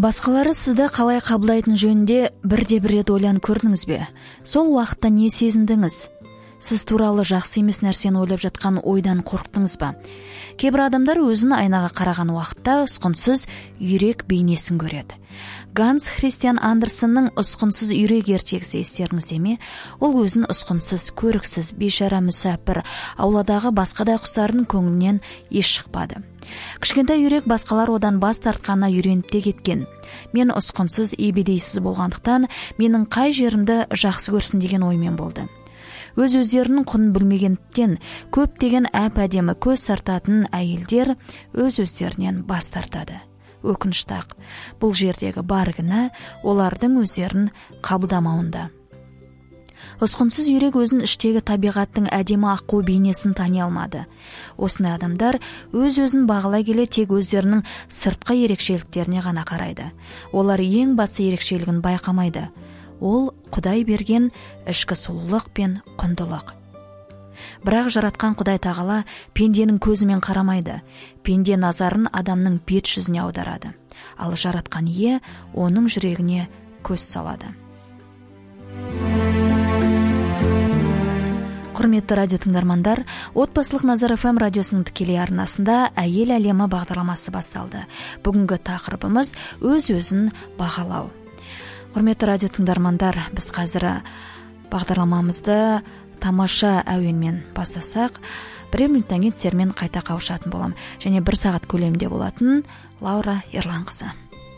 Басқалары сізді қалай қабылдайтын жөнінде бірде-бір рет ойланып көрдіңіз бе? Сол уақытта не сезіндіңіз? Сіз туралы жақсы емес нәрсені ойлап жатқан ойдан қорықтыңыз ба? Кейбір адамдар өзін айнаға қараған уақытта ұсқынсыз үйрек бейнесін көреді. Ганс Христиан Андерсеннің ұсқынсыз үйрек ертегісі естеріңізде ме? Ол өзін ұсқынсыз, көріксіз, бейшара мүсәпір, ауладағы басқа да құстардың көңілінен еш шықпады. Кішкентай үйрек басқалар одан бас тартқанына үйреніп те кеткен. Мен ұсқынсыз, ебедейсіз болғандықтан, менің қай жерімді жақсы көрсін деген оймен болды. Өз-өздерінің құнын білмегендіктен көптеген әп-әдемі көз тартатын әйелдер өз-өздерінен бас тартады. Өкінішті-ақ, бұл жердегі бар кінә олардың өздерін қабылдамауында. Ұсқынсыз үйрек өзін іштегі табиғаттың әдемі аққу бейнесін тани алмады. Осындай адамдар өз-өзін бағалай келе тек өздерінің сыртқы ерекшеліктеріне ғана қарайды. Олар ең басты ерекшелігін байқамайды. Ол Құдай берген ішкі сұлулық пен құндылық. Бірақ жаратқан Құдай тағала пенденің көзімен қарамайды. Пенде назарын адамның бет жүзіне аударады. Ал жаратқан ие оның жүрегіне көз салады. Құрметті радио тыңдармандар, отбасылық Назар ФМ радиосының тікелей арнасында әйел әлемі бағдарламасы басталды. Бүгінгі тақырыбымыз өз-өзін бағалау. Құрметті радио тыңдармандар, біз қазір бағдарламамызды тамаша әуенмен бастасақ, бірер минуттан кейін сіздермен қайта қауышатын болам. Және 1 сағат көлемінде болатын Лаура Ерланқызы.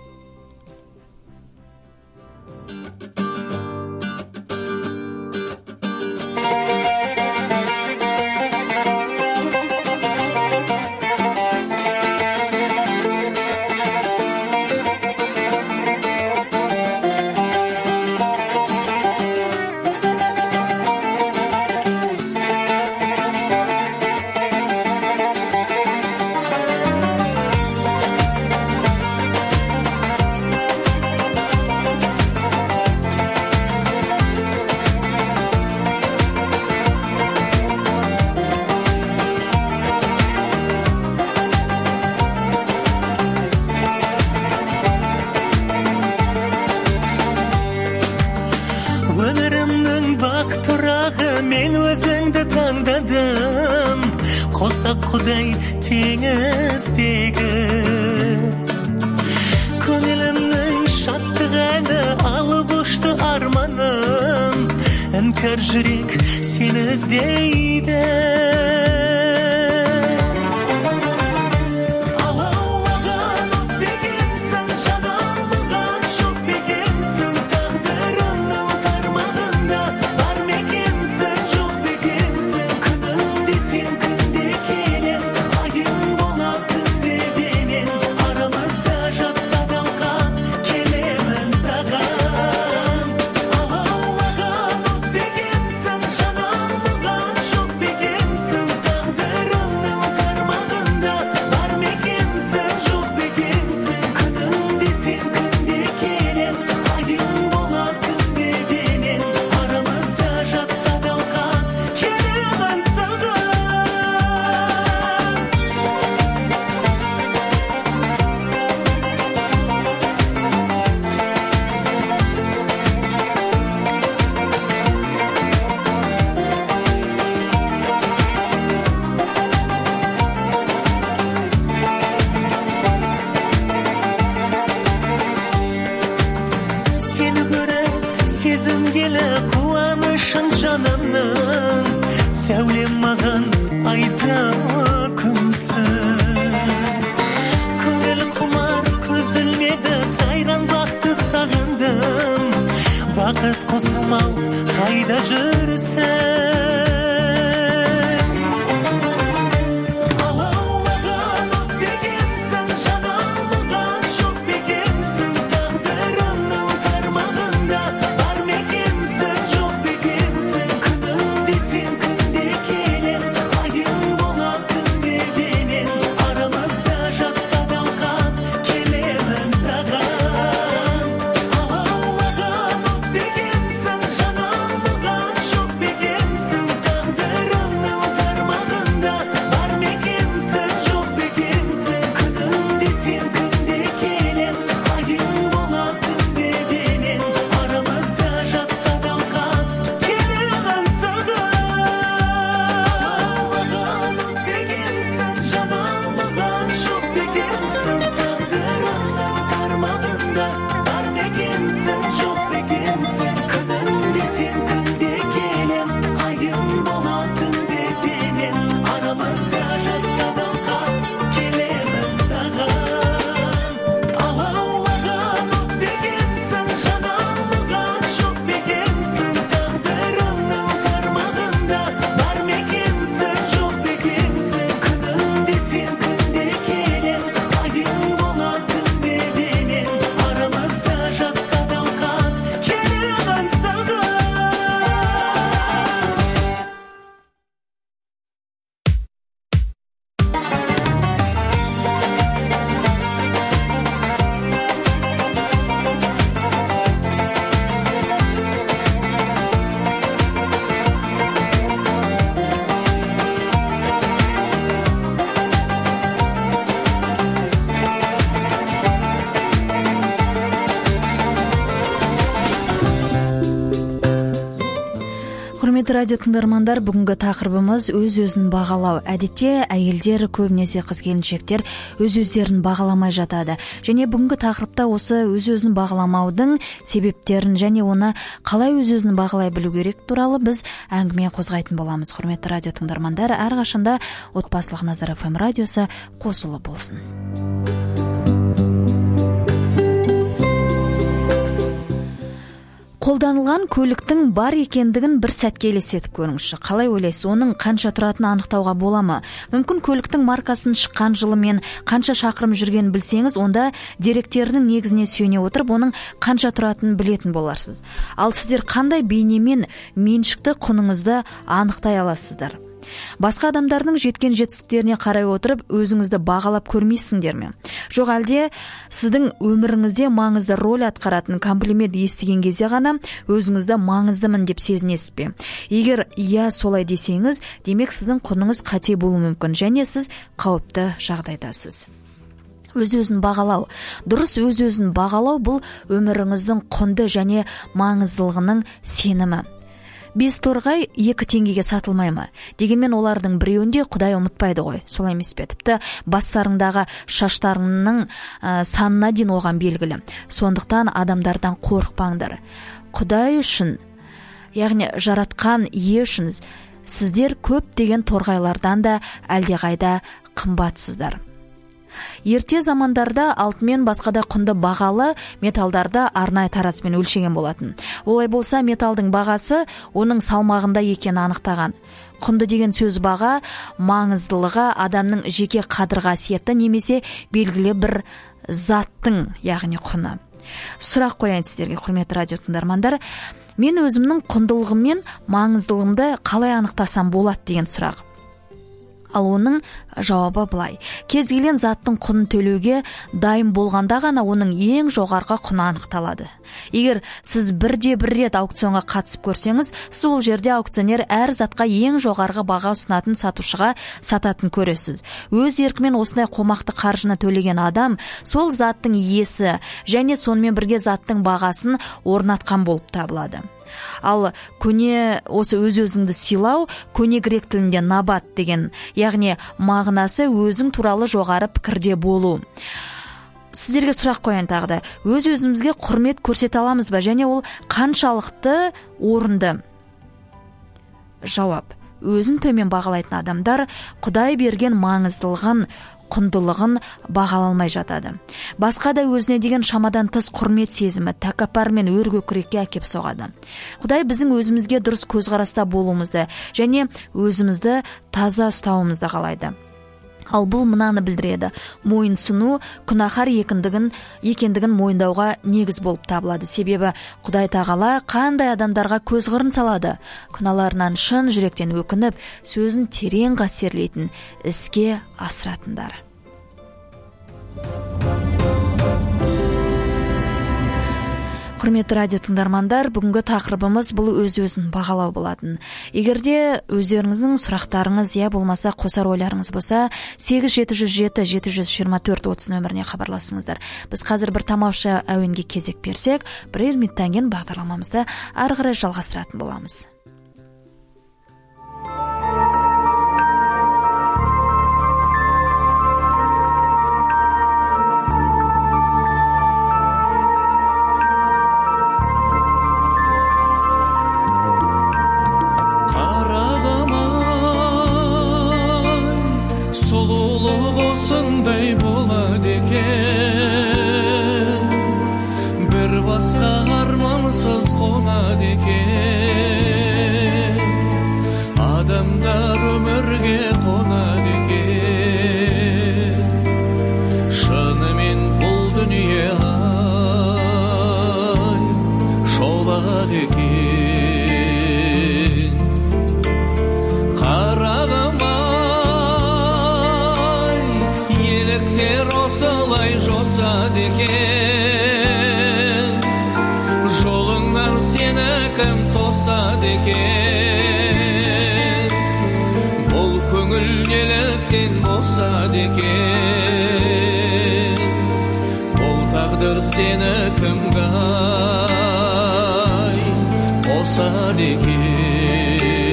Құдай теңіздегі көңілімнің шаттығаны алып ұшты арманым, іңкәр жүрек сені іздейді. Сәулем маған айда күнсің, көңіл құмар көзілмеді, сайран бақты сағындым, бақыт қосылмау қайда жүрсің? Құрметті радио тыңдармандар, бүгінгі тақырыбымыз өз-өзін бағалау. Әдетте әйелдер, көбінесе қыз-келіншектер өз-өздерін бағаламай жатады. Және бүгінгі тақырыпта осы өз-өзін бағаламаудың себептерін және оны қалай өз-өзін бағалай білу керек туралы біз әңгіме қозғайтын боламыз. Құрметті радио тыңдармандар, әрқашанда отбасылық Назар FM радиосы қосулы болсын. Қолданылған көліктің бар екендігін бір сәтке елестетіп көріңізші. Қалай ойлайсыз, оның қанша тұратынын анықтауға бола ма? Мүмкін көліктің маркасын, шыққан жылы мен қанша шақырым жүргенін білсеңіз, онда деректерінің негізіне сүйене отырып, оның қанша тұратынын білетін боларсыз. Ал сіздер қандай бейнемен меншікті құныңызды анықтай аласыздар? Басқа адамдардың жеткен жетістіктеріне қарай отырып, өзіңізді бағалап көрмейсіңдер ме? Жоқ, әлде сіздің өміріңізде маңызды роль атқаратын комплимент естіген кезде ғана өзіңізді маңыздымын деп сезінесіз бе? Егер иә солай десеңіз, демек сіздің құныңыз қате болуы мүмкін және сіз қауіпті жағдайдасыз. Өз-өзін бағалау. Дұрыс өз-өзін бағалау бұл өміріңіздің құнды және маңыздылығының сенімі. 5 торғай 2 теңгеге сатылмай ма? Дегенмен олардың біреуінде Құдай ұмытпайды ғой. Солай емес пе? Тіпті бастарыңдағы шаштарыңның санына дейін оған белгілі. Сондықтан адамдардан қорықпаңдар. Құдай үшін, яғни жаратқан ие үшін сіздер көптеген торғайлардан да әлдеқайда қымбатсыздар. Ерте замандарда алтын басқа да құнды бағалы металдарды арнайы таразбен өлшеген болатын. Олай болса металдың бағасы оның салмағында екенін анықтаған. Құнды деген сөз баға, маңыздылығы адамның жеке қадір-қасиеті немесе белгілі бір заттың, яғни құны. Сұрақ қояйын сіздерге, құрметті радио тыңдармандар. Мен өзімнің құндылығым мен маңыздылығымды қалай анықтасам болады деген сұрақ. Ал оның жауабы былай. Кез келген заттың құнын төлеуге дайын болғанда ғана оның ең жоғарғы құны анықталады. Егер сіз бірде-бір рет аукционға қатысып көрсеңіз, сіз ол жерде аукционер әр затқа ең жоғарғы баға ұсынатын сатушыға сататын көресіз. Өз еркімен осындай қомақты қаржыны төлеген адам сол заттың иесі және сонымен бірге заттың бағасын орнатқан болып табылады. Ал көне осы өз-өзіңді сыйлау, көне грек тілінде набат деген, яғни мағынасы өзің туралы жоғары пікірде болу. Сіздерге сұрақ қояйын тағы да. Өз-өзімізге құрмет көрсете аламыз ба және ол қаншалықты орынды? Жауап. Өзін төмен бағалайтын адамдар Құдай берген маңыздылығын, құндылығын бағалалмай жатады. Басқа да өзіне деген шамадан тыс құрмет сезімі, тәкаппар мен өр көкірекке әкеп соғады. Құдай біздің өзімізге дұрыс көзқараста болуымызды және өзімізді таза ұстауымызды қалайды. Ал бұл мынаны білдіреді. Мойынсыну күнәһар екендігін мойындауға негіз болып табылады. Себебі Құдай тағала қандай адамдарға көз қырын салады? Күнәларынан шын жүректен өкініп, сөзін терең қастерлейтін, іске асыратындар. Құрметті радио тыңдармандар, бүгінгі тақырыбымыз бұл өз-өзін бағалау болатын. Егерде өздеріңіздің сұрақтарыңыз я болмаса қосар ойларыңыз болса, 8707-724-30 нөміріне хабарласыңыздар. Біз қазір бір тамаша әуенге кезек берсек, бірер минуттан кейін бағдарламамызды ары қарай жалғастыратын боламыз. Осындай болады екен, бір басқа армансыз қонады екен, адамдар өмірге қонады екен, шынымен бұл дүние ай шолады екен. Қарағым осылай жосады екен, жолыңнан сені кім тосады екен, бұл көңіл неліктен босады екен, бұл тағдыр сені кімге қосады екен.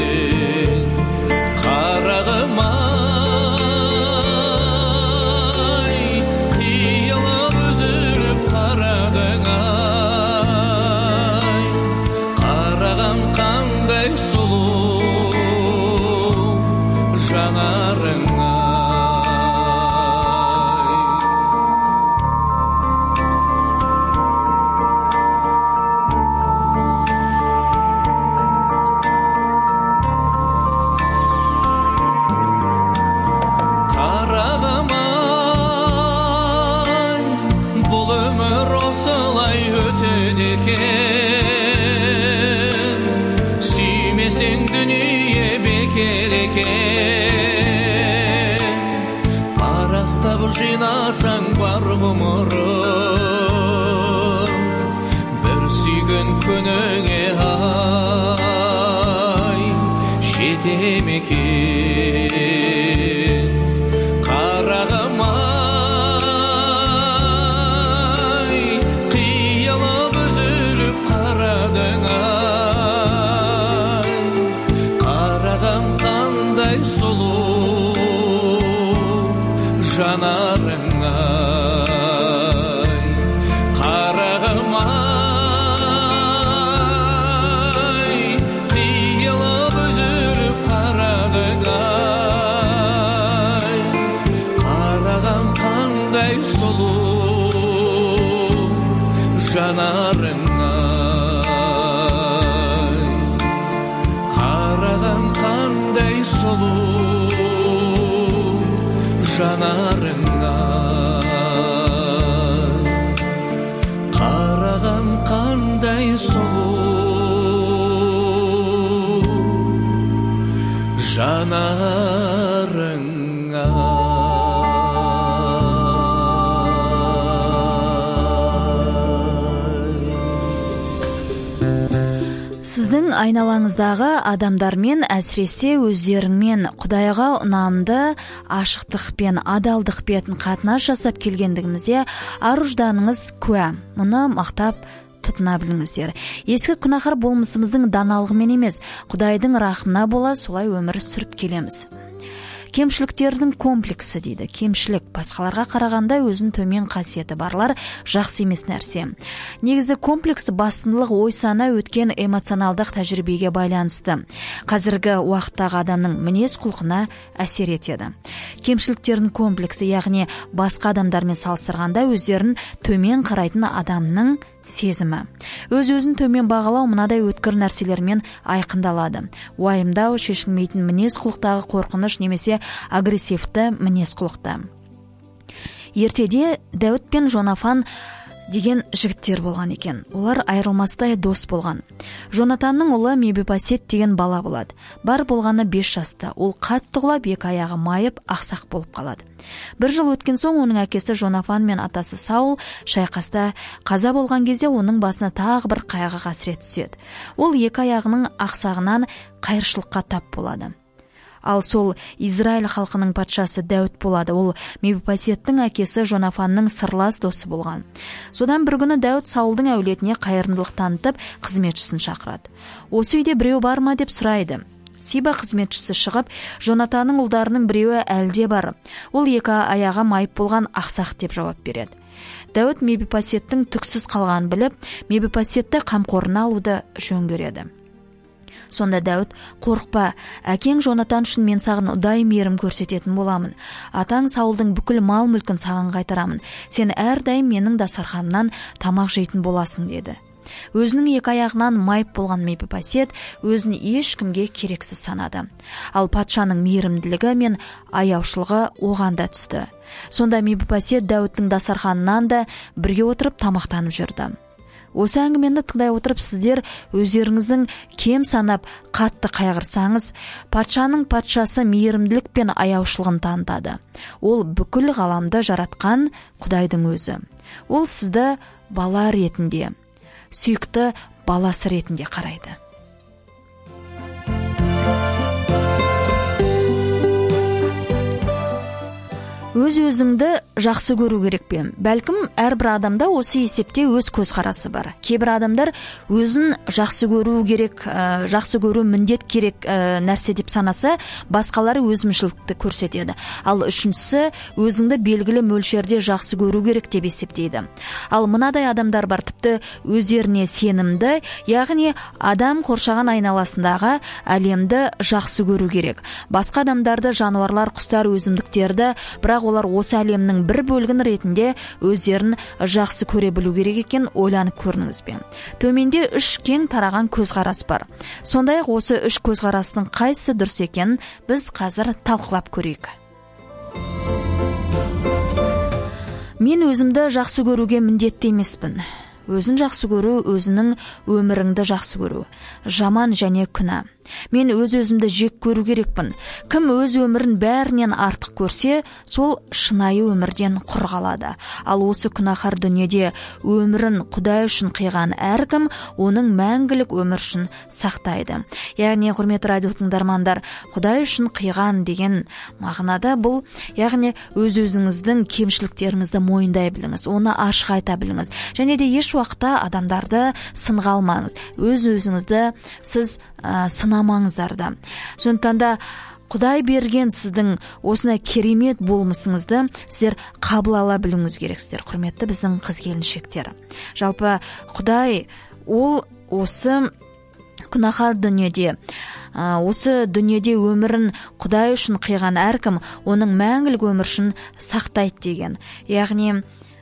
жанарыңа. Сүймесең дүние бекер екен, парақтап жинасаң бар ғұмырың, бір сүйген күніңе ай жете ме екен. Қарағым ай, қиялап үзіліп қарадың ай, қарағым қандай сұлу жанарың ай, қарағым ай, қиялап үзіліп қарадың ай, қарағым қандай сұлу жанарың ай, қарағым қандай сұлу жанарың ай, қарағым қандай сұлу жанарың ай. Сіздің айналаңыздағы адамдармен, әсіресе өздеріңмен Құдайға ұнамды ашықтық пен адалдық бетін қатынас жасап келгендігіңізде ар-ұжданыңыз куә. Мұны мақтап тұтына біліңіздер. Ескі күнәһар болмысымыздың даналығымен емес, Құдайдың рахымына бола солай өмір сүріп келеміз. Кемшіліктердің комплексі дейді. Кемшілік басқаларға қарағанда өзін төмен қасиеті барлар жақсы емес нәрсе. Негізі комплекс басындылық ой-сана өткен эмоционалдық тәжірибеге байланысты. Қазіргі уақыттағы адамның мінез құлқына әсер етеді. Кемшіліктердің комплексі, яғни басқа адамдармен салыстырғанда өздерін төмен қарайтын адамның сезімі. Өз-өзін төмен бағалау мынадай өткір нәрселермен айқындалады. Уайымдау, шешілмейтін мінез құлықтағы қорқыныш немесе агрессивті мінез құлықта. Ертеде Дәуіт пен Жонатан деген жігіттер болған екен. Олар айырылмастай дос болған. Жонатанның ұлы Мефибосет деген бала болады. Бар болғаны 5 жаста. Ол қатты құлап, екі аяғы майып, ақсақ болып қалады. 1 жыл өткен соң оның әкесі Жонатан мен атасы Саул шайқаста қаза болған кезде оның басына тағы бір қайғы қасірет түседі. Ол екі аяғының ақсағынан қайыршылыққа тап болады. Ал сол Израиль халқының патшасы Дәуіт болады. Ол Мефибосеттің әкесі Жонатанның сырлас досы болған. Содан бір күні Дәуіт Саулдың әулетіне қайырымдылық танытып, қызметшісін шақырады. Осы үйде біреу бар ма деп сұрайды. Сиба қызметшісі шығып, Жонатанның ұлдарының біреуі әлде бар. Ол екі аяғы майып болған ақсақ деп жауап береді. Дәуіт Мефибосеттің түксіз қалғанын біліп, Мефибосетті қамқорына алуды жөн көреді. Сонда Дәуіт: қорықпа, әкең Жонатан үшін мен саған ұдайы мейірім көрсететін боламын. Атаң Саулдың бүкіл мал-мүлкін саған қайтарамын. Сен әрдайым менің дастарханымнан тамақ жейтін боласың деді. Өзінің екі аяғынан майып болған Мефибосет өзін ешкімге керексіз санады. Ал патшаның мейірімділігі мен аяушылығы оған да түсті. Сонда Мефибосет Дәуіттің дастарханынан да бірге отырып тамақтанып жүрді. Осы әңгімені тыңдай отырып сіздер өздеріңіздің кем санап қатты қайғырсаңыз, патшаның патшасы мейірімділік пен аяушылығын танытады. Ол бүкіл ғаламды жаратқан Құдайдың өзі. Ол сізді бала ретінде, сүйікті баласы ретінде қарайды. өз өзіңді жақсы көру керек пе? Бәлкім әрбір адамда осы есепте өз көзқарасы бар. Кейбір адамдар өзін жақсы көру керек, жақсы көру міндет керек нәрсе деп санаса, басқалары өзімшілдікті көрсетеді. Ал үшіншісі өзіңді белгілі мөлшерде жақсы көру керек деп есептейді. Ал мынадай адамдар бар, тіпті өздеріне сенімді, яғни адам қоршаған айналасындағы әлемді жақсы көру керек. Басқа адамдарды, жануарлар, құстар, өсімдіктерді, бірақ олар осы әлемнің бір бөлігін ретінде өздерін жақсы көре білу керек екен, ойланып көріңіз бе? Төменде 3 кең тараған көзқарас бар. Сондай-ақ осы 3 көзқарастың қайсысы дұрыс екенін біз қазір талқылап көрейік. Мен өзімді жақсы көруге міндетті емеспін. Өзін жақсы көру, өзінің өміріңді жақсы көру. Жаман және күнә. Мен өз-өзімді жек көру керекпін. Кім өз өмірін бәрінен артық көрсе, сол шынайы өмірден құр қалады. Ал осы күнәһар дүниеде өмірін Құдай үшін қиған әркім оның мәңгілік өмір үшін сақтайды. Яғни, құрметті радио тыңдармандар, Құдай үшін қиған деген мағынада бұл, яғни өз-өзіңіздің кемшіліктеріңізді мойындай біліңіз, оны ашық айта біліңіз. Және де еш уақытта адамдарды сынға алмаңыз. Өз-өзіңізді сіз сынамаңыздар да. Сондықтан да Құдай берген сіздің осындай керемет болмысыңызды сіздер қабыл ала білуіңіз керексіздер, құрметті біздің қыз-келіншектер. Жалпы Құдай ол осы күнәһар дүниеде, осы дүниеде өмірін Құдай үшін қиған әркім оның мәңгілік өмір үшін сақтайды деген. Яғни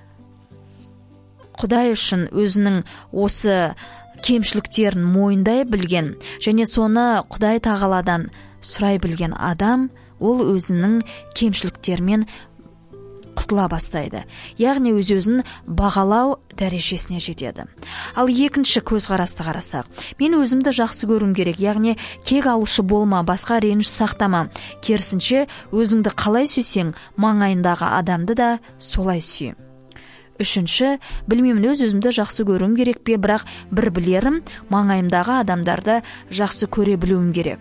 Құдай үшін өзінің осы кемшіліктерін мойындай білген және соны Құдай тағаладан сұрай білген адам, ол өзінің кемшіліктерімен құтыла бастайды. Яғни өз-өзін бағалау дәрежесіне жетеді. Ал екінші көзқарасты қарасақ, мен өзімді жақсы көруім керек, яғни кек алушы болма, басқа реніш сақтама. Керісінше, өзіңді қалай сүйсең, маңайындағы адамды да солай сүй. Үшінші, білмеймін, өз-өзімді жақсы көруім керек пе, бірақ бір білерім, маңайымдағы адамдарды жақсы көре білуім керек.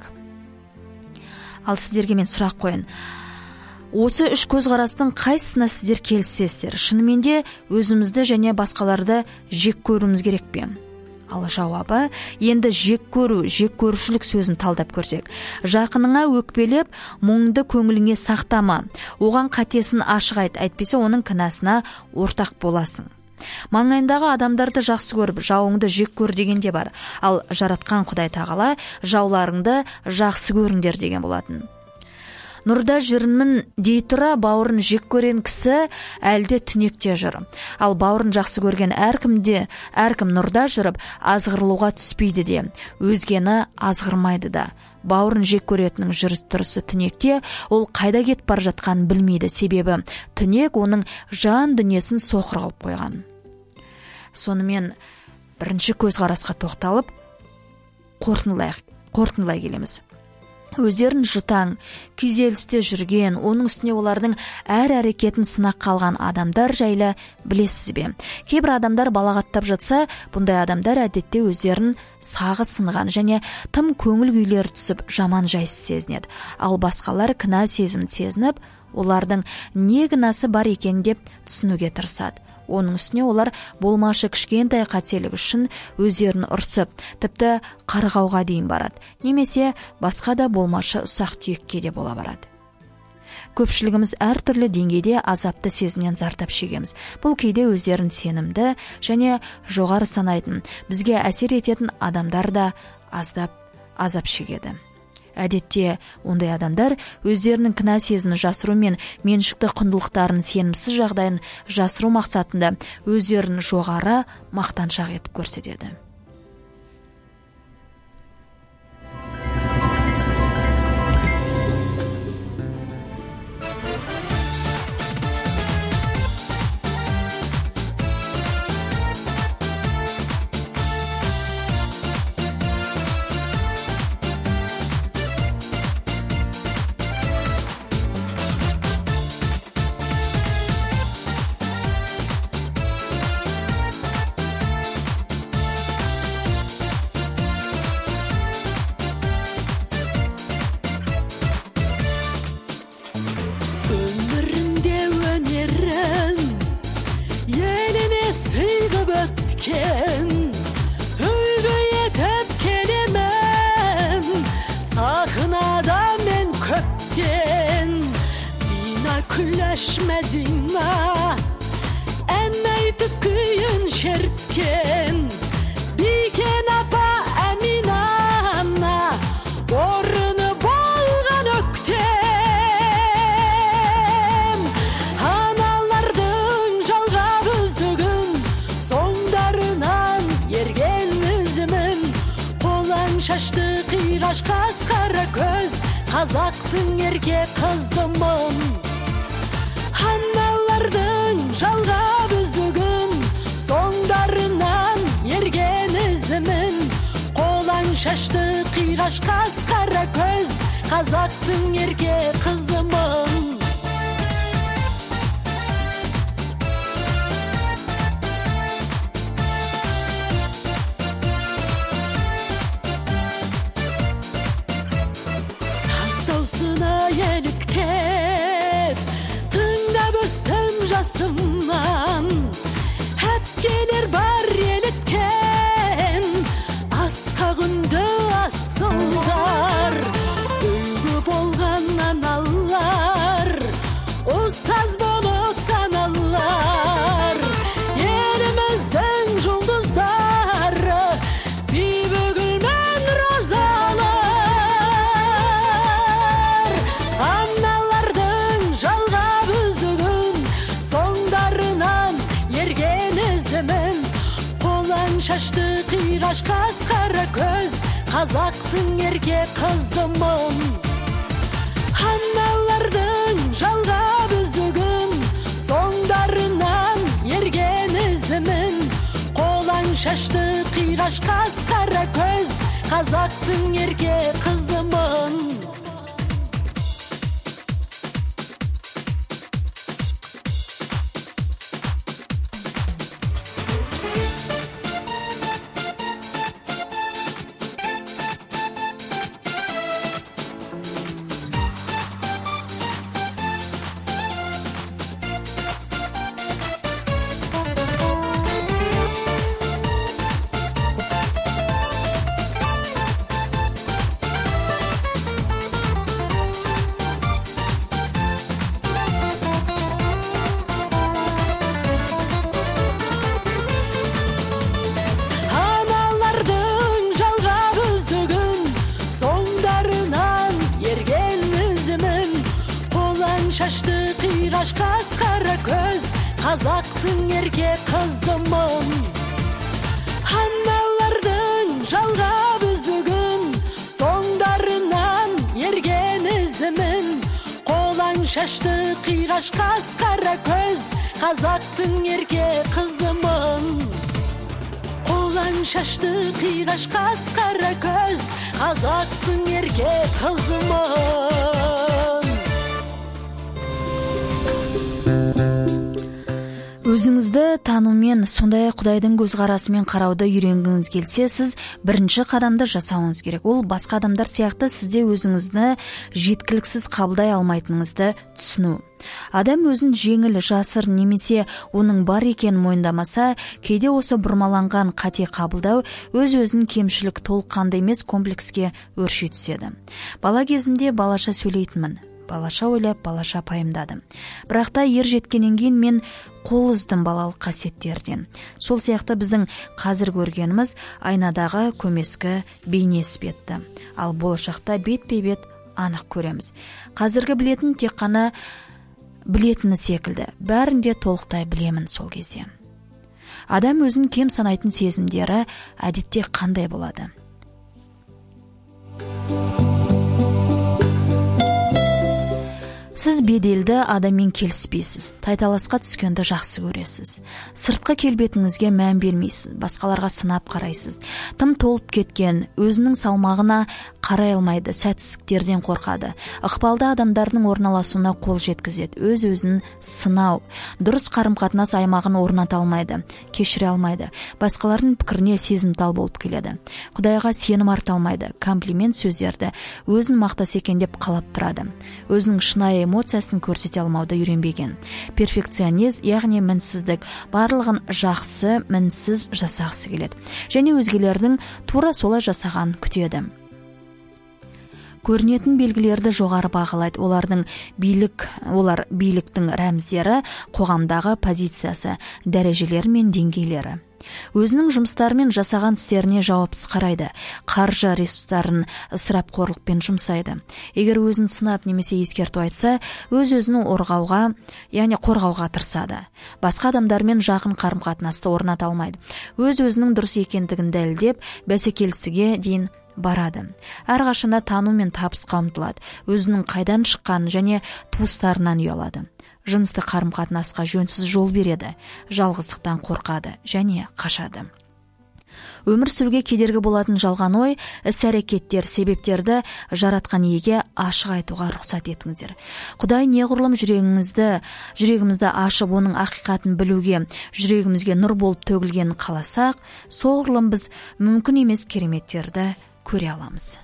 Ал сіздерге мен сұрақ қойын. Осы 3 көзқарастың қайсысына сіздер келіссіздер? Шынымен де өзімізді және басқаларды жек көруіміз керек пе? Ал жауабы, енді жек көрушілік сөзін талдап көрсек. Жақыныңа өкпелеп, мұңды көңіліңе сақтама. Оған қатесін ашық айт, әйтпесе оның кінәсына ортақ боласың. Маңайындағы адамдарды жақсы көріп, жауыңды жек көр деген де бар. Ал жаратқан Құдай тағала жауларыңды жақсы көріңдер деген болатын. Нұрда жүрмін дей тұра, бауырын жек көрген кісі әлде түнекте жүр. Ал бауырын жақсы көрген әркім нұрда жүріп, азғырылуға түспейді де, өзгені азғырмайды да. Бауырын жек көретінің жүріс-тұрысы түнекте, ол қайда кетіп бара жатқанын білмейді, себебі түнек оның жан дүниесін соқыр қылып қойған. Сонымен бірінші көзқарасқа тоқталып, қорытындылай келеміз. Өздерін жұтаң, күйзелісте жүрген, оның үстіне олардың әр әрекетін сынақ қалған адамдар жайлы білесіз бе? Кейбір адамдар балағаттап жатса, бұндай адамдар әдетте өздерін сағы сынған және тым көңіл күйлері түсіп жаман жайсыз сезінеді. Ал басқалар кінә сезімін сезініп, олардың не кінәсі бар екен деп түсінуге тырысады. Оның үстіне олар болмашы кішкентай қателік үшін өздерін ұрсып, тіпті қарғауға дейін барады. Немесе басқа да болмашы ұсақ түйекке де бола барады. Көпшілігіміз әртүрлі деңгейде азапты сезімнен зардап шегеміз. Бұл кейде өздерін сенімді және жоғары санайтын, бізге әсер ететін адамдар да аздап азап шегеді. Әдетте ондай адамдар өздерінің кінә сезімін жасыру мен меншікті құндылықтарын, сенімсіз жағдайын жасыру мақсатында өздерін жоғары мақтаншақ етіп көрсетеді. Medina enneydi kıyın şertken Biken apa emin anna Orunu bolgan öktem Analardın жалга büzügün Sondarınan yergen izmin Kolan şaştı kıyraş kaz kara köz Kazaktın erkek kızımın Analardın жалга büzügün Sondarınan yergen izmin Kolan şaştı kıyraş kaz kara köz Kazaktın erkek kızımın Sazdavsına yeliktep Tında büstüm jasımdan Hep gelir bar yelitken Askağındı asıldar Ülgü bolgan analar Ustaz bolup sanallar Yerimizden жұлдыздары Bir bөгülmen rozalar Analardın жалга büzügün Sondarınan yergen izimin Kolan şaştı kıyraş kaz kara köz Kazaktın erkek kızımın Analardın жалга büzügün Sondarınan yergen izimin Kolan şaştı kıyraş kaz kara köz Kazaktın erkek kızımın Şaştı kıyraş kaz kara köz Kazaktın erkek kızımın Analardın жалга büzügün Sondarınan yergen izimin Kolan şaştı kıyraş kaz kara köz Kazaktın erkek kızımın Kolan şaştı kıyraş kaz kara köz Kazaktın erkek kızımın Өзіңізді танумен, сондай Құдайдың көзқарасымен қарауды үйренгіңіз келсе, сіз бірінші қадамды жасауыңыз керек. Ол басқа адамдар сияқты сізде өзіңізді жеткіліксіз қабылдай алмайтыныңызды түсіну. Адам өзін жеңіл, жасыр немесе оның бар екенін мойындамаса, кейде осы бұрмаланған қате қабылдау өз-өзін кемшілік толыққанды емес комплекске өрши түседі. Бала кезімде балаша сөйлейтінмін. Балаша ойлап, балаша пайымдадым. Бірақ та ер жеткеннен кейін мен қол үздім балалық қасиеттерден. Сол сияқты біздің қазір көргеніміз айнадағы көмескі бейне іспетті. Ал болашақта бетпе-бет анық көреміз. Қазіргі білетін тек қана білетіні секілді. Бәрін де толықтай білемін сол кезде. Адам өзін кем санайтын сезімдері әдетте қандай болады? Сіз беделді адаммен келіспейсіз, тайталасқа түскенді жақсы көресіз. Сыртқы келбетіңізге мән бермейсіз, басқаларға сынап қарайсыз. Тым толып кеткен, өзінің салмағына қарай алмайды, сәтсіздіктерден қорқады. Ықпалды адамдардың орналасуына қол жеткізеді, өз-өзін сынау, дұрыс қарым-қатынас аймағын орната алмайды, кешіре алмайды. Басқалардың пікіріне сезімтал болып келеді. Құдайға сенім арта алмайды, комплимент сөздерді өзін мақтаса екен деп қалап тұрады. Өзінің шынайы эмоциясын көрсете алмауды үйренбеген. Перфекционист, яғни мінсіздік, барлығын жақсы, мінсіз жасағысы келеді. Және өзгелердің тура солай жасаған күтеді. көрінетін белгілерді жоғары бағалайды. Олар биліктің рәміздері, қоғамдағы позициясы, дәрежелері мен деңгейлері. Өзінің жұмыстары мен жасаған істеріне жауапсыз қарайды. Қаржы ресурстарын ысырапқорлықпен жұмсайды. Егер өзін сынап немесе ескерту айтса, өз-өзін қорғауға тырысады. Басқа адамдармен жақын қарым-қатынасты орната алмайды. Өз-өзінің дұрыс екендігін дәлелдеп, бәсекелестікке дейін барады. Әрқашанда тану мен табысқа ұмтылады. Өзінің қайдан шыққанын және туыстарынан ұялады. Жыныстық қарым-қатынасқа жөнсіз жол береді, жалғыздықтан қорқады және қашады. Өмір сүруге кедергі болатын жалған ой, іс-әрекеттер, себептерді жаратқан иеге ашық айтуға рұқсат етіңіздер. Құдай неғұрлым жүрегімізді ашып, оның ақиқатын білуге, жүрегімізге нұр болып төгілгенін қаласақ, соғұрлым біз мүмкін емес кереметтерді көре аламыз.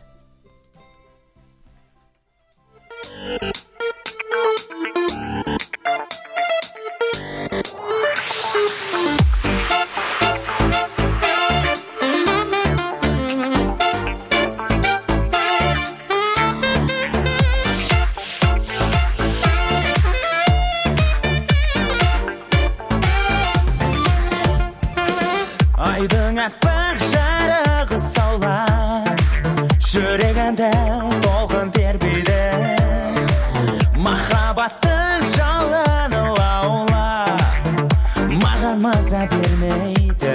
Айдың аппақ жарығы саулап, жүрегімді толқын тербейді. Махаббаттың жалыны лаулап, маған маза бермейді.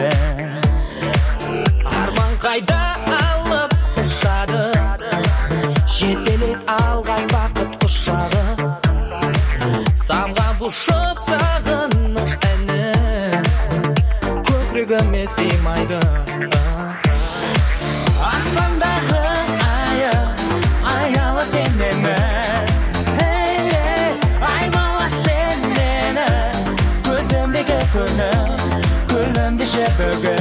Арман қайда алып ұшады, жетелеп алға бақыт құшағы. Самғап ұшып сағыныш әні, көкірегіме сыймайды. Аспандағы аяла сен мені, аймала сен мені, көзімдегі күнімді жебігі.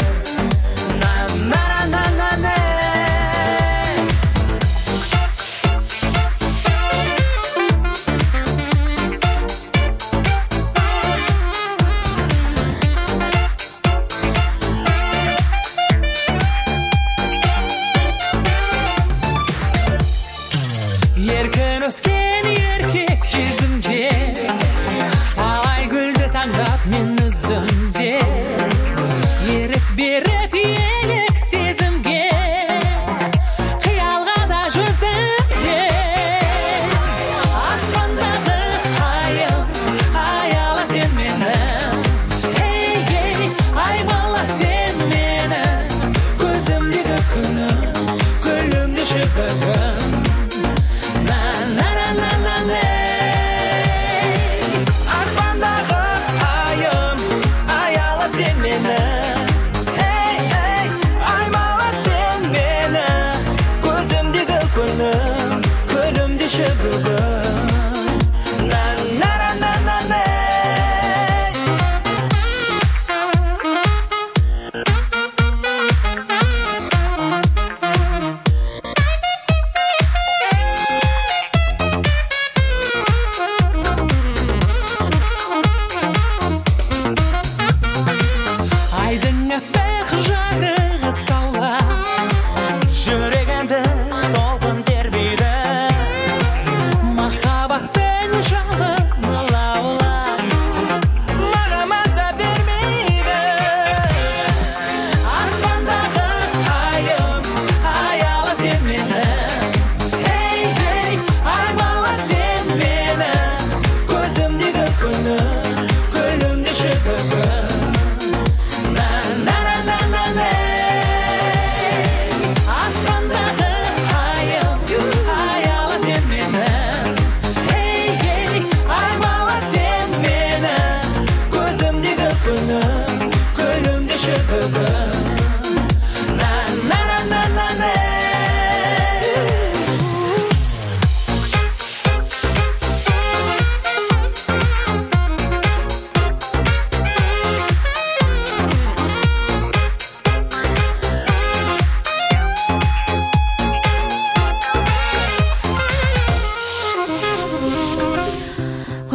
Еркін өскен еркек жүзімде, алай гүлді таңдап мен үздімде. Ерік беріп елік сезімге, қиялға да жүздімде. Аспандағы аяла сен мені, аймала сен мені, көзімдегі күлімді жібігім.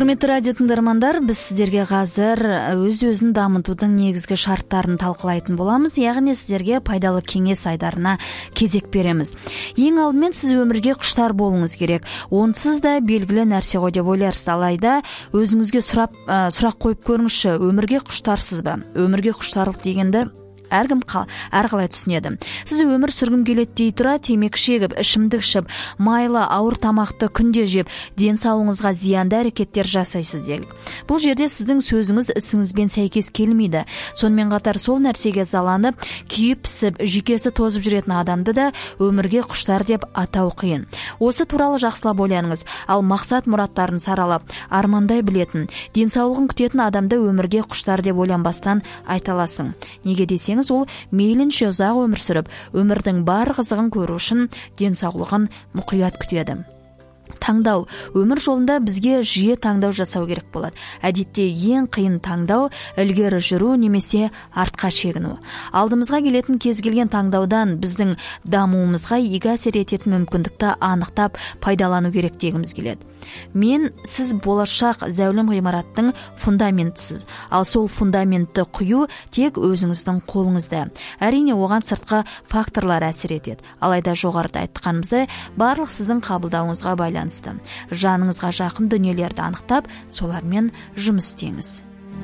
Құрметті радио тыңдармандар, біз сіздерге қазір өз-өзін дамытудың негізгі шарттарын талқылайтын боламыз, яғни сіздерге пайдалы кеңес айдарына кезек береміз. Ең алдымен сіз өмірге құштар болуыңыз керек. Онсыз да белгілі нәрсе ғой деп ойларсыз, алайда өзіңізге сұрақ қойып көріңізші, өмірге құштарсыз ба? Өмірге құштарлық дегенді әркім әрқалай түсінеді. Сіз өмір сүргім келеді дей тұра, темекі шегіп, ішімдік ішіп, майлы, ауыр тамақты күнде жеп, денсаулығыңызға зиянды әрекеттер жасайсыз делік. Бұл жерде сіздің сөзіңіз ісіңізбен сәйкес келмейді. Сонымен қатар сол нәрсеге заланып, күйіп-пісіп, жүйкесі тозып жүретін адамды да өмірге құштар деп атау қиын. Осы туралы жақсылап ойланыңыз. Ал мақсат мұраттарын саралап, армандай білетін, денсаулығын күтетін адамды өмірге құштар деп ойланбастан айталасың. Неге десеңіз, ол мейлінше ұзақ өмір сүріп, өмірдің бар қызығын көру үшін денсаулығын мұқият күтеді. Таңдау. Өмір жолында бізге жиі таңдау жасау керек болады. Әдетте ең қиын таңдау ілгері жүру немесе артқа шегіну. Алдымызға келетін кез келген таңдаудан біздің дамуымызға игі әсер ететін мүмкіндікті анықтап пайдалану керек дегіміз келеді. Сіз болашақ зәулім ғимараттың фундаментісіз, ал сол фундаментті құю тек өзіңіздің қолыңызда. Әрине, оған сыртқы факторлар әсер етеді. Алайда жоғарыда айтқанымыздай, барлық сіздің қабылдауыңызға байланысты. Жаныңызға жақын дүниелерді анықтап, солармен жұмыс істеңіз.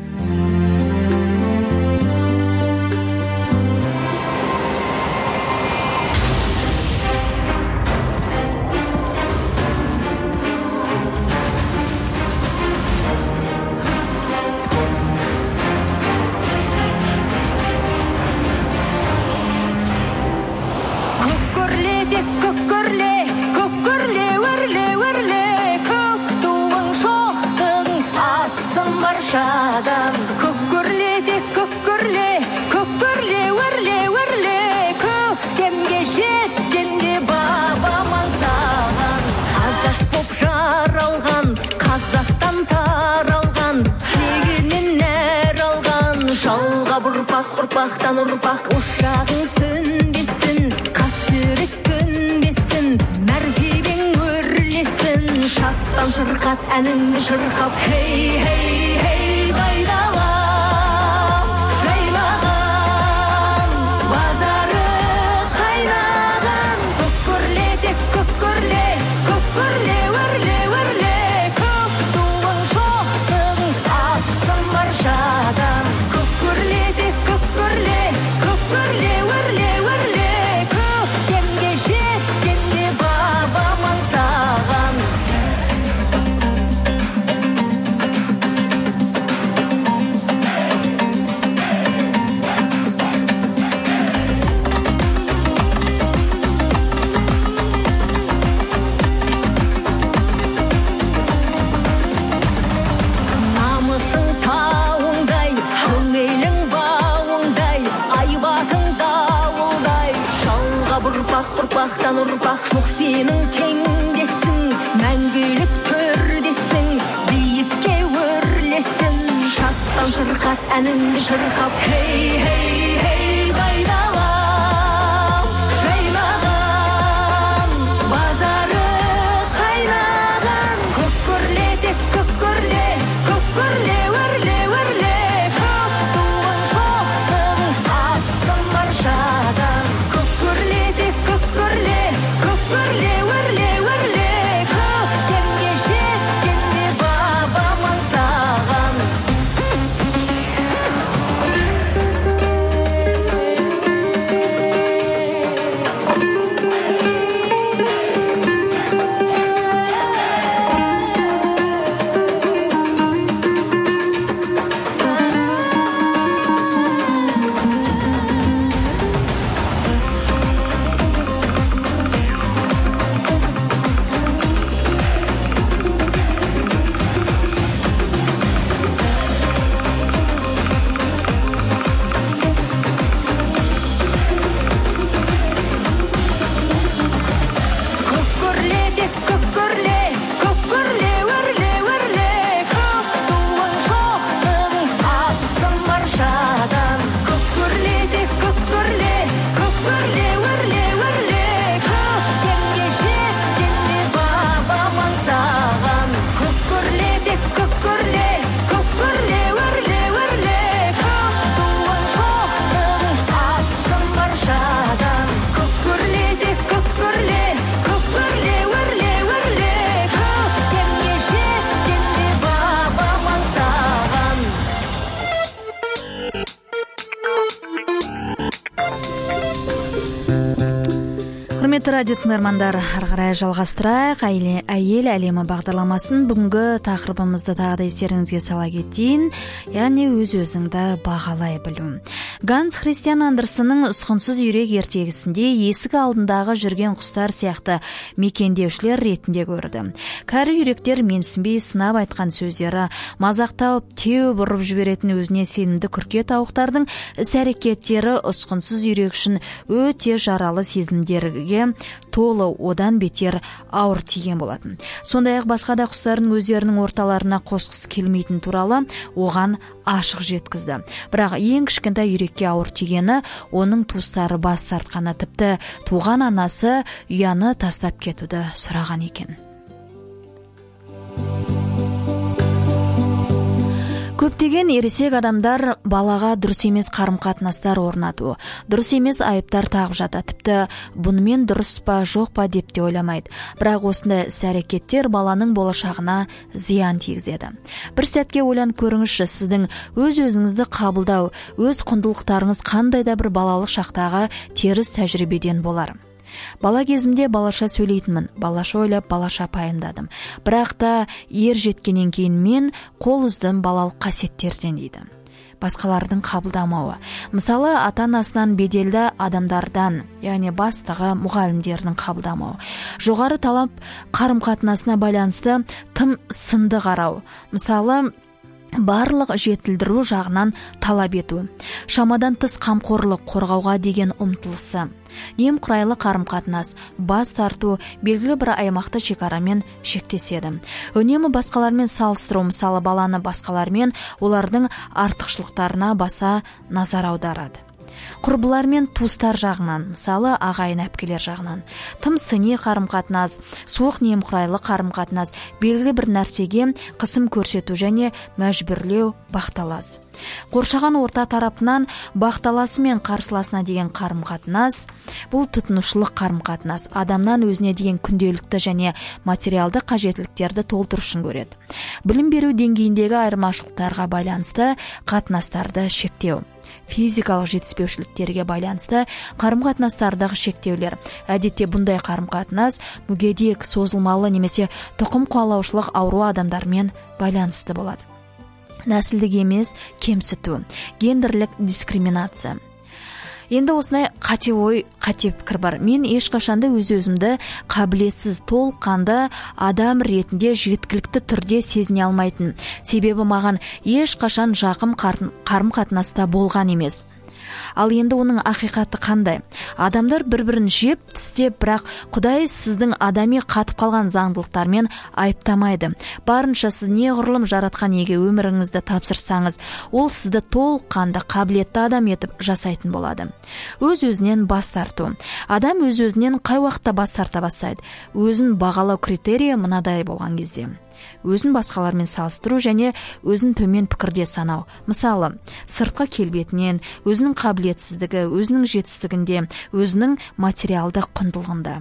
Ұрпақтан ұрпақ ошағың сөнбесін, қасірет көнбесін, мәртебең өрлесін, шаттан шырқат әніңді шырқап. Хей, хей, хей, байдала жайлаған, базары қайнаған, көккөрле тек көккөрле, көккөрле өрле өрле, көк туың жоқтың асын баршадан, көккөрле тек көккөрле, көккөрле өрле өрле, көктемге жеткенде бабам аңсаған. Намысың тауыңдай, көңілің бауыңдай, айбатың дауылдай, шалға ұрпақтан ұрпақ жоқ сенің теңдесің, мәңгілік төрдесің, биікке өрлесің, шаттан шырқат әніңді шырқап. Хей, хей, хей, байдала жайлаған, базары қайнаған, көккөрле тек көккөрле, көккөрле өрле өрле, көк туың жоқтың асын баршадан, көккөрле тек көккөрле, көккөрле өрле өрле, көктемге жеткенде бабам аңсаған. радио тыңдармандар, ары қарай жалғастырайық әйел әлемі бағдарламасын. Бүгінгі тақырыбымызды тағы да естеріңізге сала кетейін, яғни өз-өзіңді бағалай білу. Ганс Христиан Андерсеннің ұсқынсыз үйрек ертегісінде есік алдындағы жүрген құстар сияқты мекендеушілер ретінде көрді. Кәрі үйректер менсінбей сынап айтқан сөздері, мазақтап теу бұрып жіберетін өзіне сенімді күрке тауықтардың іс-әрекеттері ұсқынсыз үйрек үшін өте жаралы сезімдерге толы, одан бетер ауыр тиген болатын. Сондай-ақ басқа да құстардың өздерінің орталарына қосқысы келмейтін туралы оған ашық жеткізді. Бірақ ең кішкентай үйрекке ауыр тигені оның туыстары бас тартқаны, тіпті туған анасы ұяны тастап кетуді сұраған екен. Көптеген ересек адамдар балаға дұрыс емес қарым-қатынастар орнату, дұрыс емес айыптар тағып жатады. Тіпті бұнымен дұрыс па, жоқ па деп те ойламайды. Бірақ осындай іс-әрекеттер баланың болашағына зиян тигізеді. Бір сәтке ойланып көріңізші, сіздің өз-өзіңізді қабылдау, өз құндылықтарыңыз қандай да бір балалық шақтағы теріс тәжірибеден болар. Бала кезімде балаша сөйлейтінмін, балаша ойлап, балаша пайымдадым. Бірақ та ер жеткеннен кейін мен қол үздім балалық қасиеттерден дейді. Басқалардың қабылдамауы. Мысалы, ата-анасынан беделді адамдардан, яғни бастығы, мұғалімдердің қабылдамауы. Жоғары талап қарым-қатынасына байланысты тым сынды қарау. Мысалы, барлық жетілдіру жағынан талап ету. Шамадан тыс қамқорлық, қорғауға деген ұмтылысы. Немқұрайлы қарым-қатынас, бас тарту белгілі бір аймақты шекарамен шектеседі. Үнемі басқалармен салыстыру, мысалы баланы басқалармен, олардың артықшылықтарына баса назар аударады. Құрбылар мен туыстар жағынан, мысалы ағайын әпкелер жағынан. Тым сыни қарым-қатынас, суық немқұрайлы қарым-қатынас, белгілі бір нәрсеге қысым көрсету және мәжбүрлеу бақталас. Қоршаған орта тарапынан бақталасы мен қарсыласына деген қарым-қатынас, бұл тұтынушылық қарым-қатынас, адамнан өзіне деген күнделікті және материалды қажеттіліктерді толтыру үшін көреді. Білім беру деңгейіндегі айырмашылықтарға байланысты қатынастарды шектеу. Физикалық жетіспеушіліктерге байланысты қарым-қатынастардағы шектеулер. Әдетте бұндай қарым-қатынас мүгедек, созылмалы немесе тұқым қуалаушылық ауру адамдармен байланысты болады. Нәсілдік емес кемсіту, гендерлік дискриминация. Енді осындай қате ой, қате пікір бар. Мен ешқашанда өз-өзімді қабілетсіз, толыққанды адам ретінде жеткілікті түрде сезіне алмайтын. Себебі маған ешқашан жақын қарым-қатынаста болған емес. Ал енді оның ақиқаты қандай? Адамдар бір-бірін жеп, тістеп, бірақ Құдай сіздің адами қатып қалған заңдылықтармен айыптамайды. Барынша сіз неғұрлым жаратқан еге өміріңізді тапсырсаңыз, ол сізді толыққанды қабілетті адам етіп жасайтын болады. Өз-өзінен бас тарту. Адам өз-өзінен қай уақытта бас тарта бастайды? Өзін бағалау критерийі мынадай болған кезде: өзін басқалармен салыстыру және өзін төмен пікірде санау. Мысалы, сыртқы келбетінен, өзінің қабілетсіздігі, өзінің жетістігінде, өзінің материалдық құндылығында.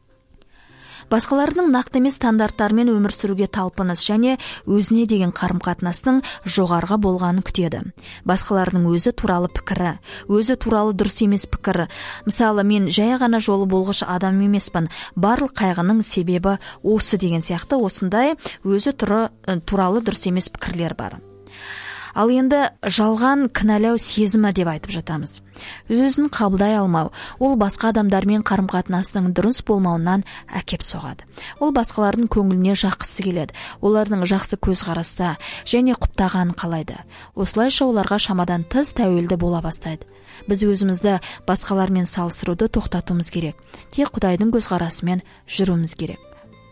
Басқалардың нақты емес стандарттарымен өмір сүруге талпыныс және өзіне деген қарым-қатынастың жоғарғы болғанын күтеді. Басқалардың өзі туралы пікірі, өзі туралы дұрыс емес пікірі. Мысалы, мен жай ғана жолы болғыш адам емеспін, барлық қайғының себебі осы деген сияқты осындай өзі туралы дұрыс емес пікірлер бар. Ал енді жалған кінәлау сезімі деп айтып жатамыз. Өзін қабылдай алмау, ол басқа адамдармен қарым-қатынастың дұрыс болмауынан әкеп соғады. Ол басқалардың көңіліне жақсы келеді, олардың жақсы көзқараста және құптағанын қалайды. Осылайша оларға шамадан тыс тәуелді бола бастайды. Біз өзімізді басқалармен салыстыруды тоқтатуымыз керек. Тек Құдайдың көзқарасымен жүруіміз керек.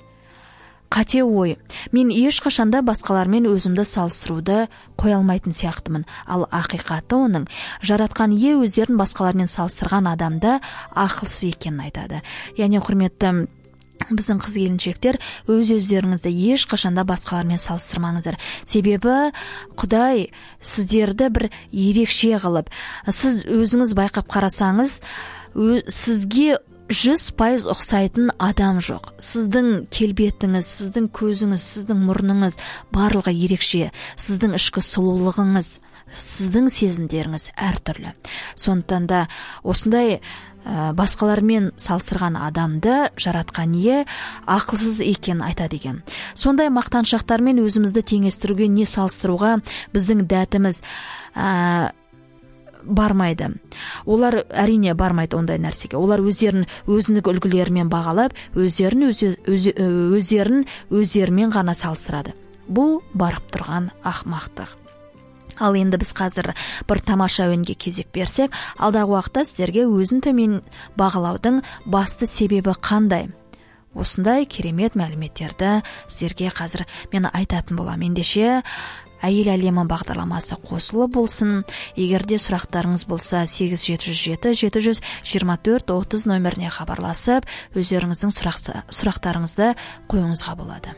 Қате ой. Мен ешқашанда басқалармен өзімді салыстыруды қоя алмайтын сияқтымын. Ал ақиқаты оның жаратқан ие өздерін басқалармен салыстырған адамды ақылсыз екенін айтады. Яғни құрметті біздің қыз-келіншектер, өз-өздеріңізді ешқашанда басқалармен салыстырмаңыздар. Себебі Құдай сіздерді бір ерекше қылып, сіз өзіңіз байқап қарасаңыз, сізге 100% ұқсайтын адам жоқ. Сіздің келбетіңіз, сіздің көзіңіз, сіздің мұрныңыз барлығы ерекше. Сіздің ішкі сұлулығыңыз, сіздің сезімдеріңіз әртүрлі. Сондықтан да осындай басқалармен салыстырған адамды жаратқан ие ақылсыз екенін айтады екен. Сондай мақтаншақтармен өзімізді теңестіруге, не салыстыруға біздің дәтіміз бармайды. Олар әрине бармайды ондай нәрсеге. Олар өзіндік үлгілерімен бағалап, өздерімен ғана салыстырады. Бұл барып тұрған ақымақтық. Ал енді біз қазір бір тамаша әуенге кезек берсек, алдағы уақытта сіздерге өзін төмен бағалаудың басты себебі қандай? Осындай керемет мәліметтерді сіздерге қазір мен айтатын боламын. Ендеше Әйел әлемі бағдарламасы қосылы болсын. Егерде сұрақтарыңыз болса 8707-724-30 нөміріне хабарласып, өздеріңіздің сұрақтарыңызды қоюыңызға болады.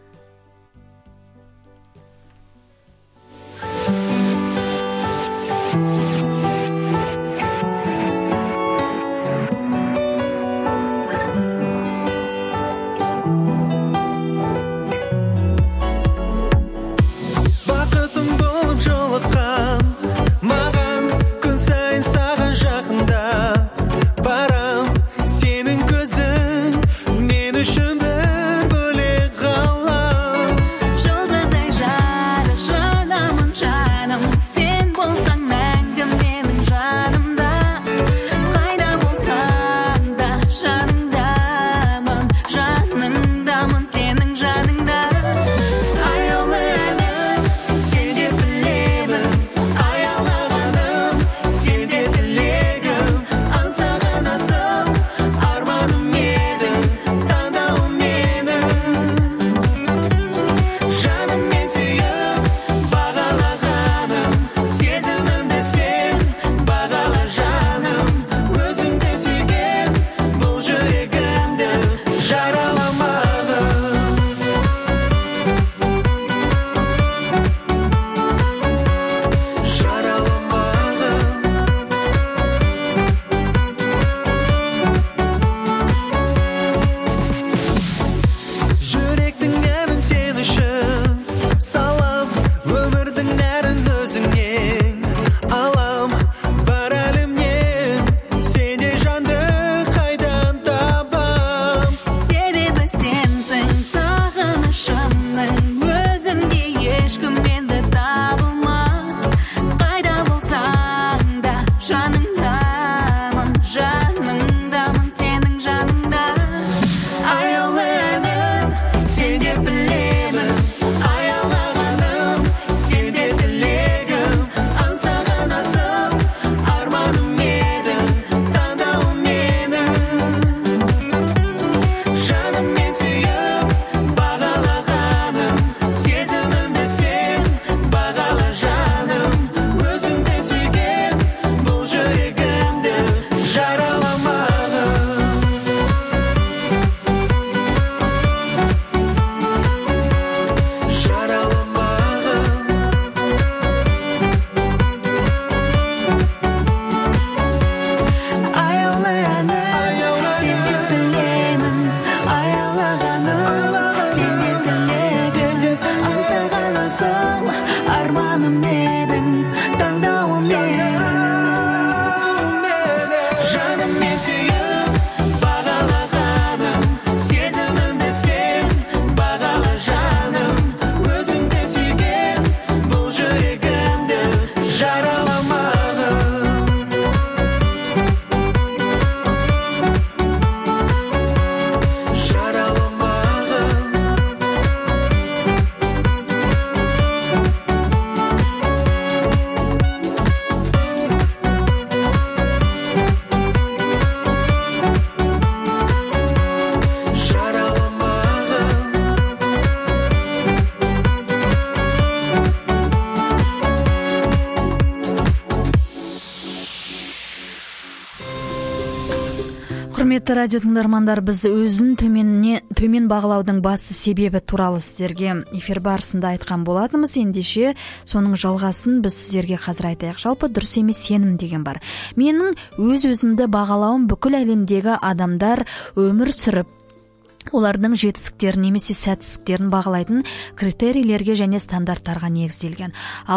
Құрметті радио тыңдармандар, біз өзін төмен бағалаудың басты себебі туралы сіздерге эфир барысында айтқан болатынбыз. Ендеше соның жалғасын біз сіздерге қазір айтайық. Жалпы дұрыс емес сенім деген бар. Менің өзімді бағалауым бүкіл әлемдегі адамдар өмір сүріп олардың жетістіктерін немесе сәтсіздіктерін бағалайтын критерийлерге және стандарттарға негізделген. Ал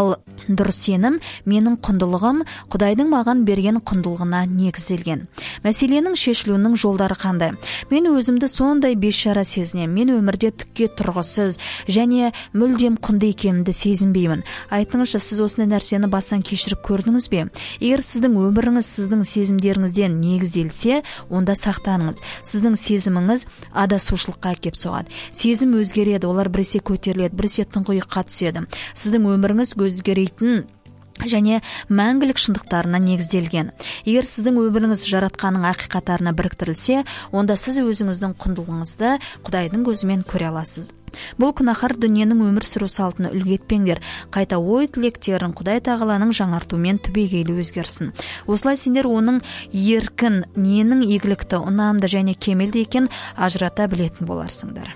дұрыс сенім менің құндылығым Құдайдың маған берген құндылығына негізделген. Мәселенің шешілуінің жолдары қандай? Мен өзімді сондай бейшара сезінемін. Мен өмірде түкке тұрғысыз және мүлдем құнды екенімді сезінбеймін. Айтыңызшы, сіз осындай нәрсені бастан кешіріп көрдіңіз бе? Егер сіздің өміріңіз сіздің сезімдеріңізден негізделсе, онда сақтаныңыз. Сіздің сезіміңіз адасушылыққа әкеп соғады. Сезім өзгереді, олар біресе көтеріледі, біресе тұңғиыққа түседі. Сіздің өміріңіз өзгеретін және мәңгілік шындықтарына негізделген. Егер сіздің өміріңіз жаратқанның ақиқаттарына біріктірілсе, онда сіз өзіңіздің құндылығыңызды Құдайдың көзімен көре аласыз. Бұл күнәһар дүниенің өмір сүру салтын үлгі етпеңдер. Қайта ой тілектерін Құдай тағаланың жаңартуымен түбегейлі өзгерсін. Осылай сендер оның еркін, ненің игілікті, ұнамды және кемелді екенін ажырата білетін боларсыңдар.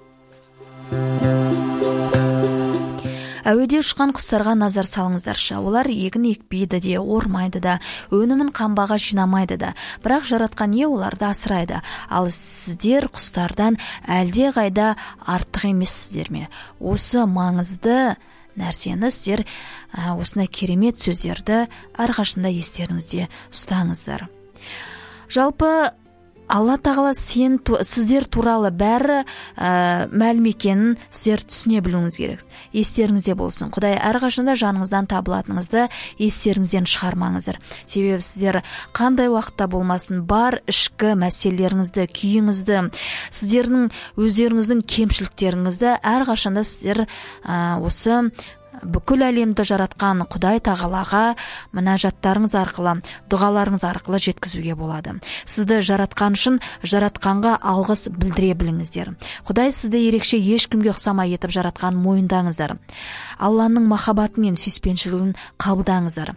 Әуеде ұшқан құстарға назар салыңыздаршы. Олар егін екпейді де, ормайды да, өнімін қамбаға жинамайды да, бірақ жаратқан ие оларды асырайды. Ал сіздер құстардан әлде қайда артық емессіздер ме? Осы маңызды нәрсені сіздер осындай керемет сөздерді әрқашанда естеріңізде ұстаңыздар. Жалпы Алла тағала сіздер туралы бәрі мәлім екенін сіздер түсіне білуіңіз керек. Естеріңізде болсын. Құдай әрқашанда жаныңыздан табылатыныңызды естеріңізден шығармаңыздар. Себебі сіздер қандай уақытта болмасын бар ішкі мәселелеріңізді, күйіңізді, сіздердің өздеріңіздің кемшіліктеріңізді әрқашанда сіздер осы бүкіл әлемді жаратқан Құдай тағалаға мінәжаттарыңыз арқылы, дұғаларыңыз арқылы жеткізуге болады. Сізді жаратқан үшін жаратқанға алғыс білдіре біліңіздер. Құдай сізді ерекше ешкімге ұқсамай етіп жаратқан мойындаңыздар. Алланың махаббаты мен сүйіспеншілігін қабылдаңыздар.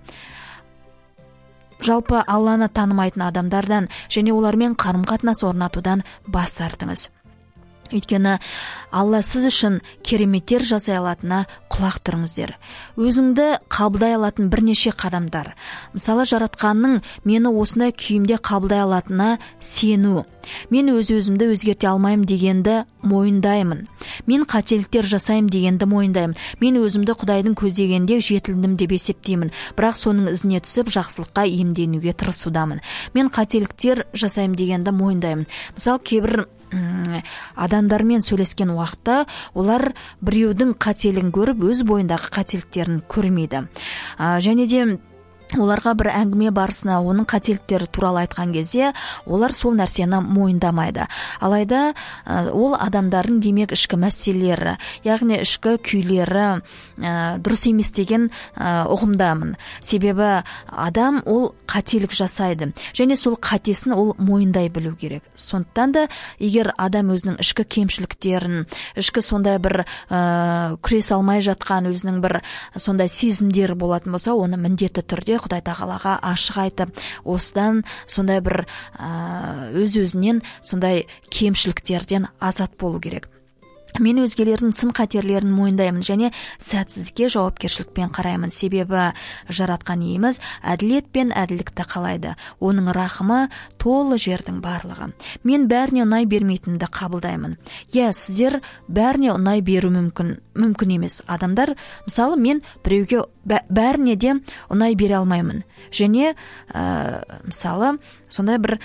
Жалпы Алланы танымайтын адамдардан және олармен қарым-қатынас орнатудан бас тартыңыз. Өйткені Алла сіз үшін кереметтер жасай алатынына құлақ тұрыңыздар. Өзіңді қабылдай алатын бірнеше қадамдар. Мысалы, жаратқанның мені осындай күйімде қабылдай алатынына сену. Мен өз-өзімді өзгерте алмаймын дегенді мойындаймын. Мен қателіктер жасаймын дегенді мойындаймын. Мен өзімді Құдайдың көздегенде жетілдім деп есептеймін. Бірақ соның ізіне түсіп, жақсылыққа иемденуге тырысудамын. Мен қателіктер жасаймын дегенді мойындаймын. Мысалы, кейбір адамдармен сөйлескен уақытта олар біреудің қателігін көріп өз бойындағы қателіктерін көрмейді. Және де оларға бір әңгіме барысына оның қателіктері туралы айтқан кезде олар сол нәрсені мойындамайды. Алайда ол адамдардың демек ішкі мәселелері, яғни ішкі күйлері дұрыс емес деген ұғымдамын. Себебі адам ол қателік жасайды және сол қатесін ол мойындай білу керек. Сондықтан да егер адам өзінің ішкі кемшіліктерін, ішкі сондай бір күрес алмай жатқан өзінің бір сондай сезімдері болатын болса, оны міндетті түрде Құдай тағалаға ашық айтып, осыдан сондай бір өз-өзінен сондай кемшіліктерден азат болу керек. Мен өзгелердің сын қатерлерін мойындаймын және сәтсіздікке жауапкершілікпен қараймын. Себебі жаратқан иеміз әділет пен әділдікті қалайды. Оның рахымы толы жердің барлығы. Мен бәріне ұнай бермейтінді қабылдаймын. Сіздер бәріне ұнай беру мүмкін емес. Адамдар, мысалы, мен біреуге бәріне де ұнай бере алмаймын. Және мысалы, сондай бір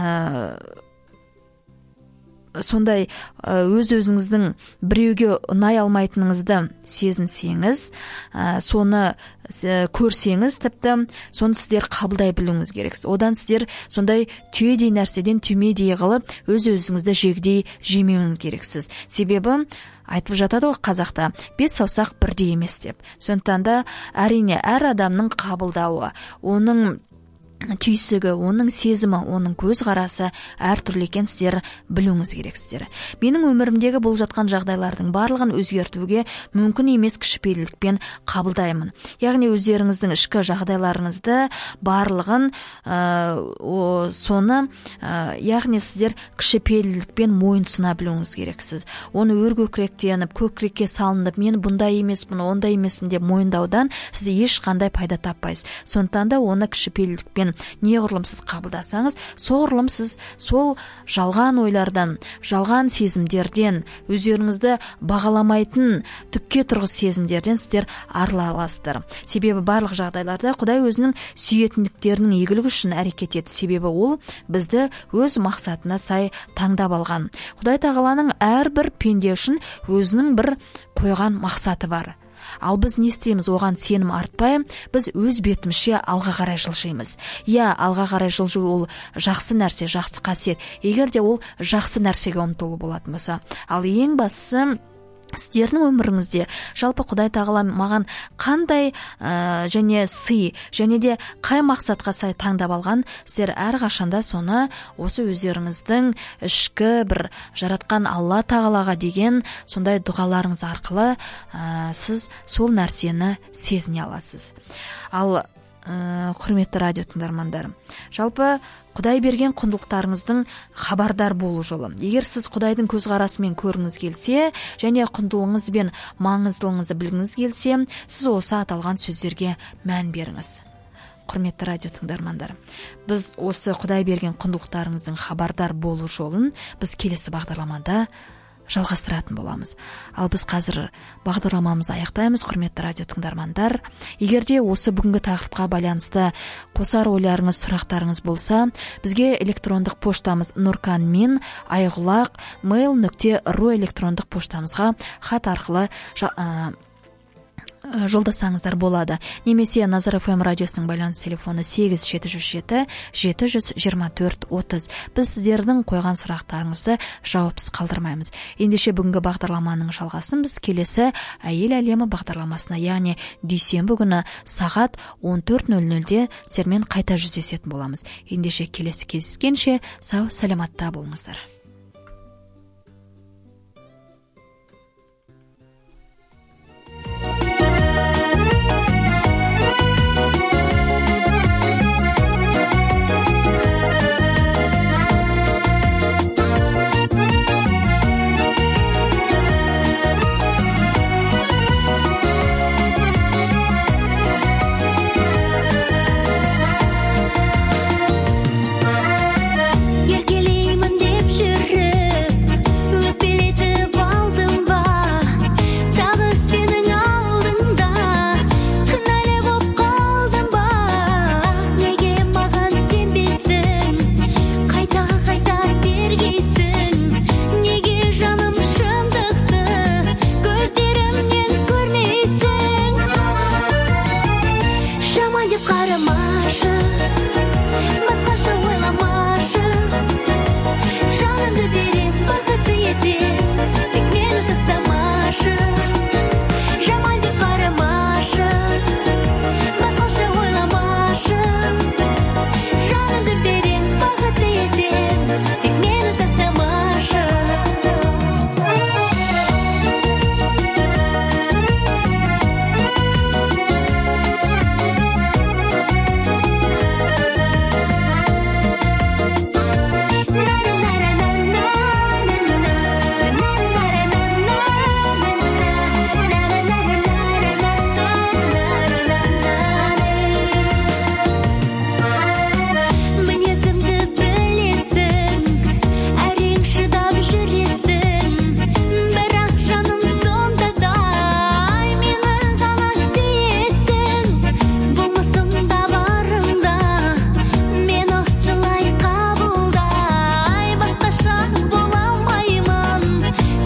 өз-өзіңіздің біреуге ұнай алмайтыныңызды сезінсеңіз, соны көрсеңіз, тіпті соны сіздер қабылдай білуіңіз керек. Одан сіздер сондай түйедей нәрседен түймедей қылып, өз-өзіңізді жегдей жемеуіңіз керексіз. Себебі айтып жатады ғой қазақта, 5 саусақ бірдей емес деп. Сондықтан да әрине әр адамның қабылдауы, оның түйсігі, оның сезімі, оның көзқарасы әртүрлі екенін сіздер білуіңіз керексіздер. Менің өмірімдегі болып жатқан жағдайлардың барлығын өзгертуге мүмкін емес кішіпейілдікпен қабылдаймын. Яғни өздеріңіздің ішкі жағдайларыңызды барлығын соны яғни сіздер кішіпейілдікпен мойынсұна білуіңіз керексіз. Оны өркөкіректеніп, көкірекке салынып, мен бұндай емеспін, ондай емеспін деп мойындаудан сіз ешқандай пайда таппайсыз. Сондықтан да оны кішіпейілдікпен нәрсені неғұрлым сіз қабылдасаңыз, соғұрлым сіз сол жалған ойлардан, жалған сезімдерден, өздеріңізді бағаламайтын түкке тұрғыс сезімдерден сіздер арыла аласыздар. Себебі барлық жағдайларда Құдай өзінің сүйетіндіктерінің игілігі үшін әрекет етті. Себебі ол бізді өз мақсатына сай таңдап алған. Құдай тағаланың әрбір пенде үшін өзінің бір қойған мақсаты бар. Ал біз не істейміз? Оған сенім артпай, біз өз бетімізше алға қарай жылжимыз. Алға қарай жылжу ол жақсы нәрсе, жақсы қасиет. Егер де ол жақсы нәрсеге ұмтылу болатын болса. Ал ең бастысы, сіздердің өміріңізде жалпы Құдай тағала маған қандай және сый, және де қай мақсатқа сай таңдап алған, сіздер әрқашанда соны осы өздеріңіздің ішкі бір жаратқан Алла тағалаға деген сондай дұғаларыңыз арқылы сіз сол нәрсені сезіне аласыз. Ал құрметті радио тыңдармандар, жалпы Құдай берген құндылықтарыңыздың хабардар болу жолы. Егер сіз Құдайдың көзқарасымен көргіңіз келсе, және құндылығыңыз бен маңыздылығыңызды білгіңіз келсе, сіз осы аталған сөздерге мән беріңіз. Құрметті радио тыңдармандар, біз осы Құдай берген құндылықтарыңыздың хабардар болу жолын біз келесі бағдарламада жалғастыратын боламыз. Ал біз қазір бағдарламамызды аяқтаймыз, құрметті радио тыңдармандар. Егерде осы бүгінгі тақырыпқа байланысты қосар ойларыңыз, сұрақтарыңыз болса, бізге электрондық поштамыз nurkanmin@mail.ru электрондық поштамызға хат арқылы жолдасаңыздар болады. Немесе Назар ФМ радиосының байланыс телефоны 8767-724-30. Біз сіздердің қойған сұрақтарыңызды жауапсыз қалдырмаймыз. Ендеше бүгінгі бағдарламаның жалғасын біз келесі әйел әлемі бағдарламасына, яғни дүйсенбі күні сағат 14:00-де сіздермен қайта жүздесетін боламыз. Ендеше келесі кездескенше сау саламатта болыңыздар.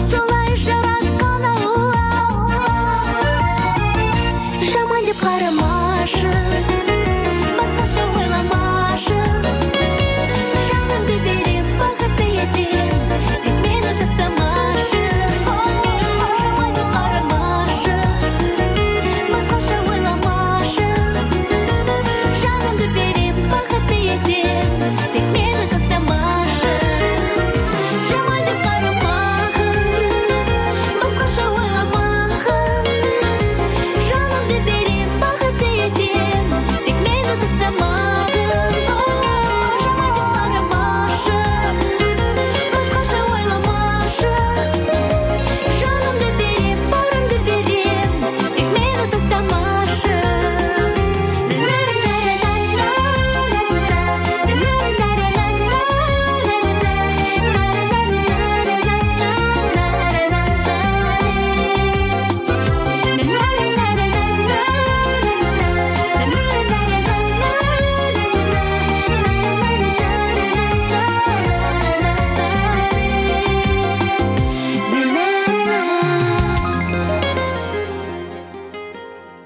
Қарама